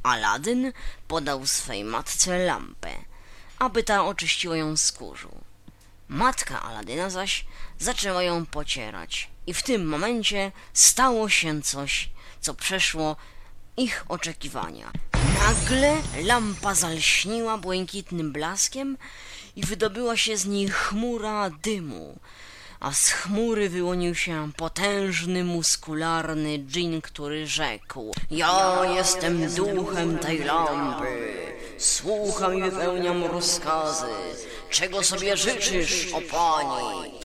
Aladyn podał swej matce lampę, aby ta oczyściła ją z kurzu. Matka Aladyna zaś zaczęła ją pocierać i w tym momencie stało się coś, co przeszło ich oczekiwania. Nagle lampa zalśniła błękitnym blaskiem i wydobyła się z niej chmura dymu, a z chmury wyłonił się potężny, muskularny dżin, który rzekł: ja jestem duchem tej lampy, słucham i wypełniam rozkazy. Czego sobie życzysz, o pani?